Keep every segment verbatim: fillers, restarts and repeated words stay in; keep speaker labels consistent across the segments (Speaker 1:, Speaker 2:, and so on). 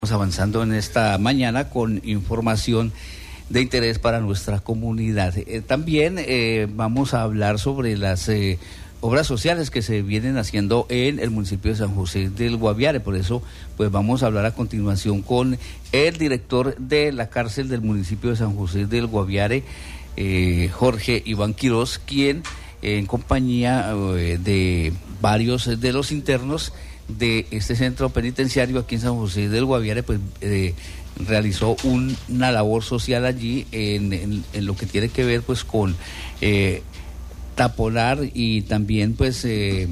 Speaker 1: Estamos avanzando en esta mañana con información de interés para nuestra comunidad. Eh, también eh, vamos a hablar sobre las eh, obras sociales que se vienen haciendo en el municipio de San José del Guaviare. Por eso, pues vamos a hablar a continuación con el director de la cárcel del municipio de San José del Guaviare, eh, Jorge Iván Quiroz, quien eh, en compañía eh, de varios de los internos de este centro penitenciario aquí en San José del Guaviare, pues eh, realizó un, una labor social allí en, en, en lo que tiene que ver pues con eh, taponar y también pues eh,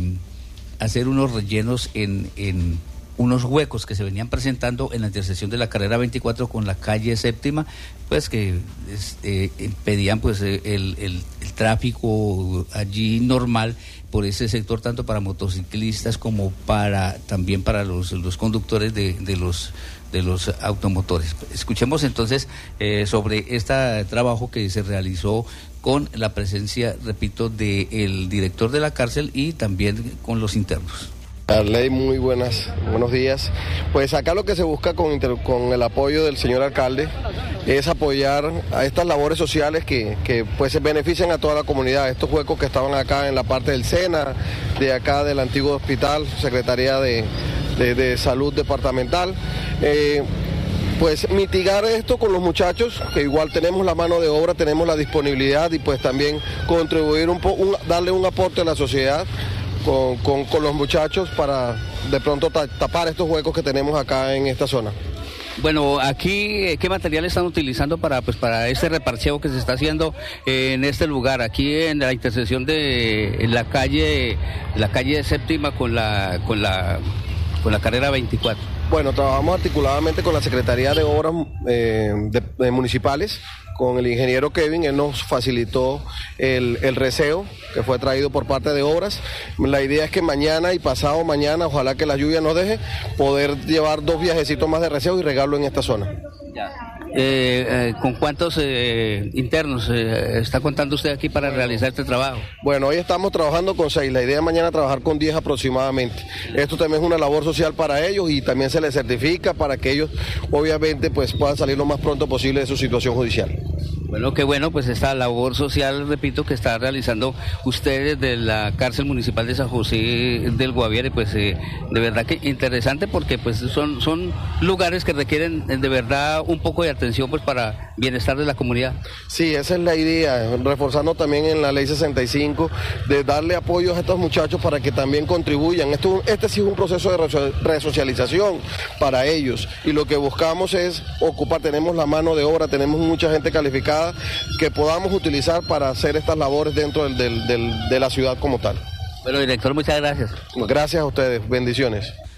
Speaker 1: hacer unos rellenos en, en unos huecos que se venían presentando en la intersección de la carrera veinticuatro con la calle séptima, pues que este, impedían pues el, el, el tráfico allí normal por ese sector, tanto para motociclistas como para también para los, los conductores de, de los de los automotores. Escuchemos entonces eh, sobre este trabajo que se realizó con la presencia, repito, del director de la cárcel y también con los internos.
Speaker 2: Ley, muy buenas, buenos días. Pues acá lo que se busca con, con el apoyo del señor alcalde es apoyar a estas labores sociales que, que pues se benefician a toda la comunidad. Estos huecos que estaban acá en la parte del SENA, de acá del antiguo hospital, Secretaría de, de, de Salud Departamental. Eh, pues mitigar esto con los muchachos, que igual tenemos la mano de obra, tenemos la disponibilidad y pues también contribuir un poco, darle un aporte a la sociedad. Con, con, con los muchachos para de pronto ta, tapar estos huecos que tenemos acá en esta zona.
Speaker 1: Bueno, aquí, ¿qué material están utilizando para pues para este reparcheo que se está haciendo en este lugar, aquí en la intersección de en la calle la calle séptima con la con la con la carrera veinticuatro?
Speaker 2: Bueno, trabajamos articuladamente con la Secretaría de Obras eh, de, de Municipales, con el ingeniero Kevin. Él nos facilitó el, el reseo que fue traído por parte de Obras. La idea es que mañana y pasado mañana, ojalá que la lluvia nos deje, poder llevar dos viajecitos más de reseo y regarlo en esta zona.
Speaker 1: Ya. Eh, eh, ¿Con cuántos eh, internos eh, está contando usted aquí para realizar este trabajo?
Speaker 2: Bueno, hoy estamos trabajando con seis, la idea es mañana trabajar con diez aproximadamente. Esto también es una labor social para ellos y también se les certifica para que ellos obviamente pues puedan salir lo más pronto posible de su situación judicial.
Speaker 1: Bueno, qué bueno, pues esta labor social, repito, que está realizando ustedes de la cárcel municipal de San José del Guaviare, pues eh, de verdad que interesante, porque pues son, son lugares que requieren de verdad un poco de atención pues para bienestar de la comunidad.
Speaker 2: Sí, esa es la idea, reforzando también en la ley sesenta y cinco, de darle apoyo a estos muchachos para que también contribuyan. Esto, este sí es un proceso de resocialización para ellos, y lo que buscamos es ocupar, tenemos la mano de obra, tenemos mucha gente calificada que podamos utilizar para hacer estas labores dentro del, del, del, de la ciudad como tal.
Speaker 1: Bueno, director, muchas gracias.
Speaker 2: Gracias a ustedes, bendiciones.